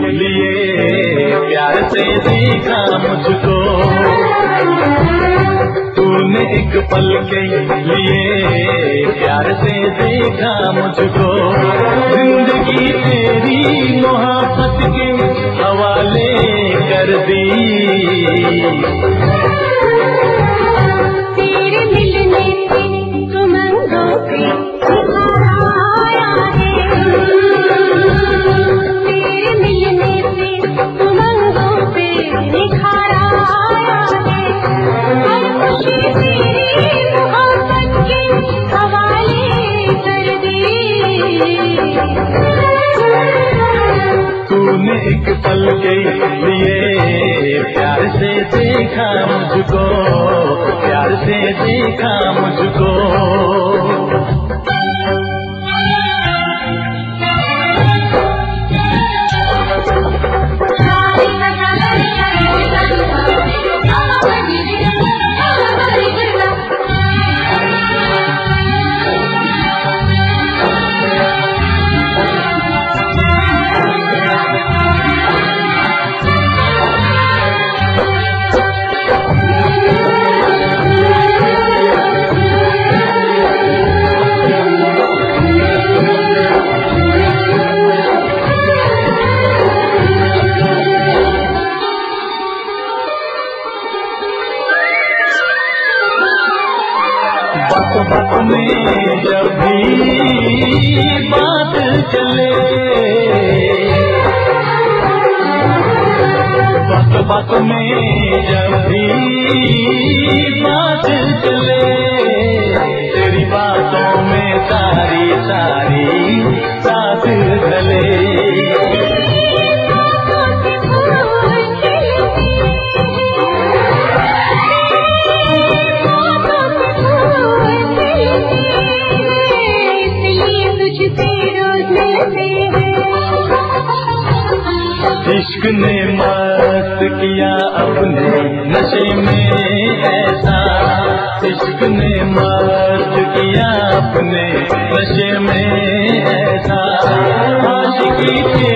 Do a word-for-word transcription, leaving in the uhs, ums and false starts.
लिए प्यार से देखा मुझको, तूने एक पल के लिए प्यार से देखा मुझको, जिंदगी तेरी मोहब्बत के हवाले कर दी। तेरे मिलने से उमंगों पे निखार आया है, तेरे मिलने से उमंगों पे निखार आया है, हर खुशी तेरी मोहब्बत के हवाले कर दी। तूने एक पल के लिए प्यार से देखा मुझको, प्यार से देखा मुझको। बात में जब भी बात चले, बात बात में जब भी बात चले, तेरी बातों में सारी सारी साथ चले। इश्क ने मस्त किया अपने नशे में ऐसा, इश्क ने मस्त किया अपने नशे में ऐसा, आशिकी